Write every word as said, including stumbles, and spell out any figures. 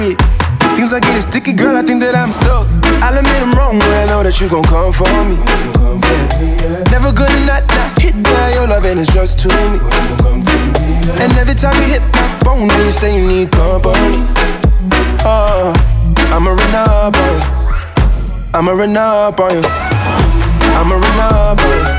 Things are getting sticky, girl, I think that I'm stuck. I'll admit I'm wrong, but I know that you gon' come for me. Yeah. Never gonna not, not hit that, your loving is just to me. And every time you hit my phone, then you say you need company. Oh, I'ma run up on you. I'ma run up on you. I'ma run up on you.